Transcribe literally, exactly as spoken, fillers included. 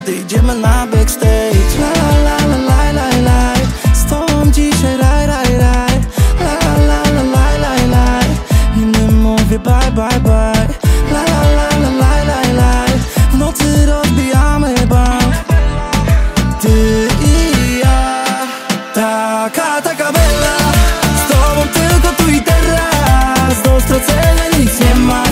Idziemy na backstage. La la la la la la. Z tobą dzisiaj raj, raj, raj. La la la la la la. Innym mówię bye, bye, bye. La la la la la la la. W nocy rozbijamy bank. Ty i ja. Taka, taka bella. Z tobą tylko tu i teraz. Do stracenia nic nie ma.